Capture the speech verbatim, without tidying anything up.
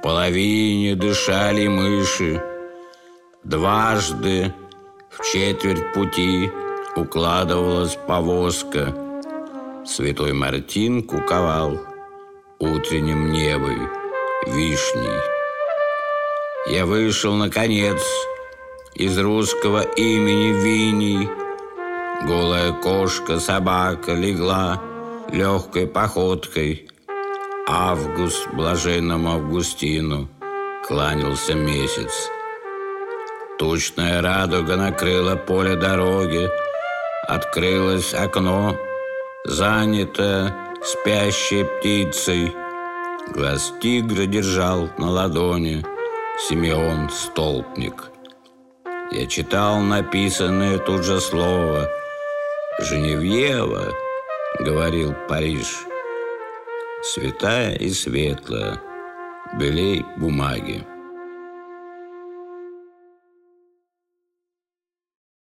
половине дышали мыши. Дважды в четверть пути укладывалась повозка. Святой Мартин куковал утренним небом вишней. Я вышел, наконец, из русского имени Виний. Голая кошка-собака легла легкой походкой. Август блаженному Августину кланялся месяц. Тучная радуга накрыла поле дороги. Открылось окно, занятое спящей птицей. Глаз тигра держал на ладони Симеон Столпник. Я читал написанное тут же слово. «Женевьева», — говорил Париж, святая и светлая, белей бумаги.